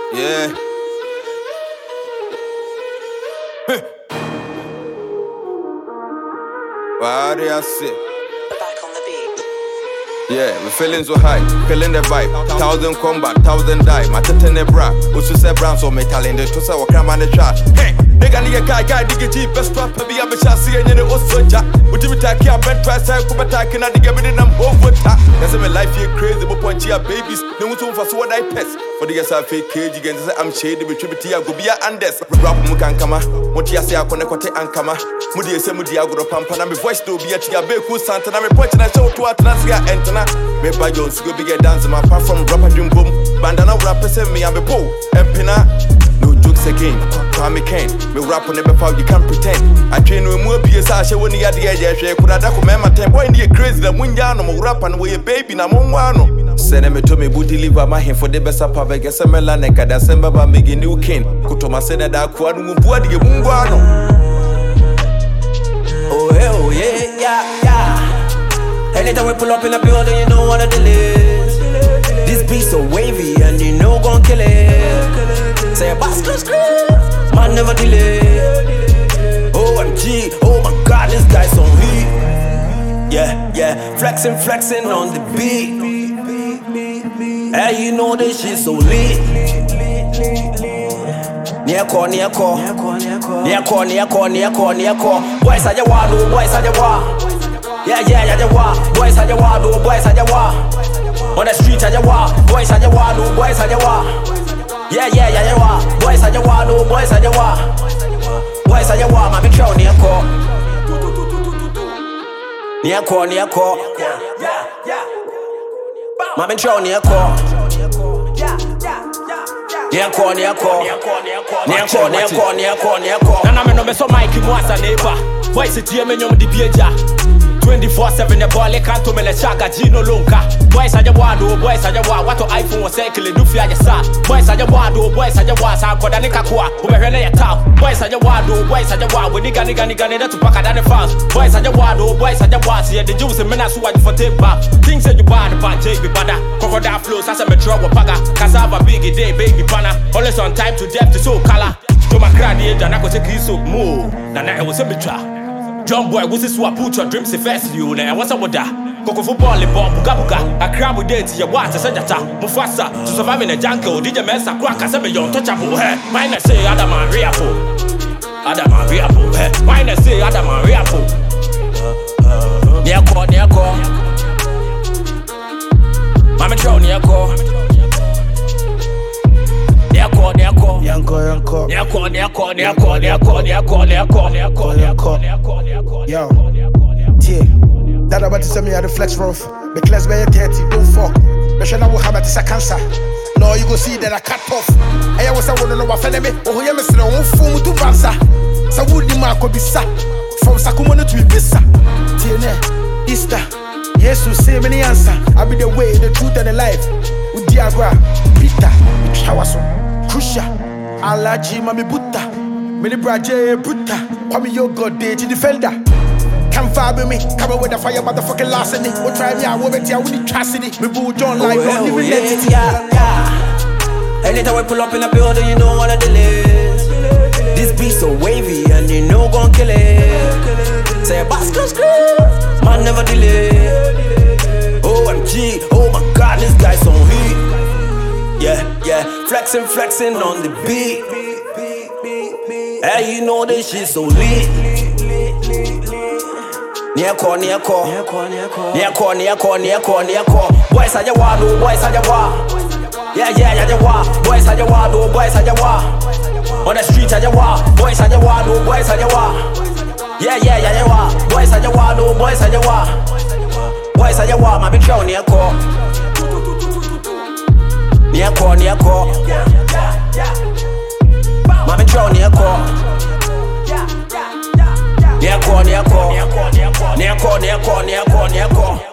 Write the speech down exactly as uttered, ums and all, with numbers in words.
Yeah. Why do I say? Back on the beat. Yeah, we feeling so high, feeling the vibe. Thousand combat, thousand die. My tetene bra, usu se brown so metal in the to say what man the trash. Hey, nigga nigga guy guy digga G best rap be a bitch see and you also ja. Would you take care bed try say come attack and I digga me them over ta. That's my life here crazy but point here babies. No one to for so what I pest. For the guys I fake cage again say I'm shady with tribute go be a andes. Rap mu kan kama. What you say I connect and kama. Mudi say mudi agro pampa na me voice to be a tia be cool santa na me point na show to atlansia enter. Me by Jones go big dance my apart from rapper dream boom. Bandana rapper say me I'm a po. Empina no jokes again. Call me Ken. Me rap on never found you can't pretend. I train with more P S I show when you had the edge. I could have done my ten. Boy, you crazy. The Munjano, my rap and way baby. Na Monwano. Send me to me booty deliver my hand for the best of Pave. Guess I'm a laneka. That's a baba making new king. Kutoma said that I could have the Munguano. Oh, hell yeah, yeah, yeah. Anytime we pull up in the building, you know what it is. This beat so wavy and you know gon' kill it. Say a basket scream, man never delay. O M G, oh my God, this guy's on heat. Yeah, yeah, flexing, flexing on the beat. Hey, you know this shit so lit. Near core, near core, near core, near core, near core, near core, near core. Boys are your wall, boys are your wall. Yeah, yeah, yeah, your wall. Boys are your wall, boys are your wall. On the street are your wall, boys are your wall, boys are your wall. Yeah, yeah, yeah, your wall. Boys are your wall, boys are your wall. Boys are your wall, man, be crown near core. Near core, near core. Yeah, yeah. Man, be crown near core. Near core, near core, near core, near core, near core, near core, near core. Nana me no me so Mike Mwasa neighbor. Boys it here me nyom di bieja. twenty-four seven the ball can't to me le chaga Gino Lonka. Boys are your wado, boys are your wa. What to iPhone was cycle do fear your sa. Boys are your wado, boys are your wa. Sa koda nika kwa. Ube hene ya tao. Boys are your wado, boys are your wa. We nigga nigga nigga nigga to paka than the fans. Boys are your wado, boys are your wa. See the juice and men are so what for tape back. Things that you bad about J B bada. Crocodile flows as a metro paga. Cassava biggie day baby pana. Always on time to depth to so color. To my crowd age and I go take his so move. Nana I was a mitra. John boy, what's this what put your dreams in first you and what's up with that? Coco football, ball, buga buga. A crab with it, your water, Sajata, Mufasa, to survive in a jungle, did you mess a crack as a million touchable hair? Mine say Adam and Riapo. Adam and Riapo, eh? Mine say Adam and Riapo. Near core, near core. Mamma Trow, near core. Near core, near core. Yanko, yanko. Near core, near core, near core, near core, near core, near core, near core, near core, near core, near core. Yo, yeah. That about to send me at the flex rough. Because by thirty, don't fuck. The shall will have it as a cancer. No, you go see that I cut off. I was a one of our family. Oh, you must know fool to Bansa. So would the mark be sat from Sakumano to Ibissa. Tina, Easter. Yes, to say many answer. I'll be the way, the truth, and the life. With Diagra, Peter, Shawaso, Krusha, Alaji, Mami Buta, Mini Braje, Buta, Kwame your god day to defender. Come fire with me, come with the fire, motherfucking last in it. Or try me, I will bet you, I will need trust in it. Me boo John like, don't even let it. Yeah, yeah. Anytime we pull up in the building, you know what it is. This beat so wavy and you know gon' kill it. Say a basket scream, man never delay. O M G, oh my God, this guy's on heat. Yeah, yeah, flexing, flexing on the beat. Hey, you know this shit so lit. Near core, near core, near core, near core, near core, near core, near core, near core. Boys are your wall, boys are your wall. Yeah, yeah, yeah, your wall. Boys are your wall, boys are your wall. On the street are your wall. Boys are your wall, boys are your wall. Yeah, yeah, yeah, your wall. Boys are your wall, boys are your wall. Boys are your wall, my big show near core. Near core, near core. My big show near core. Near core, near core. Near core, near core, near core, near core.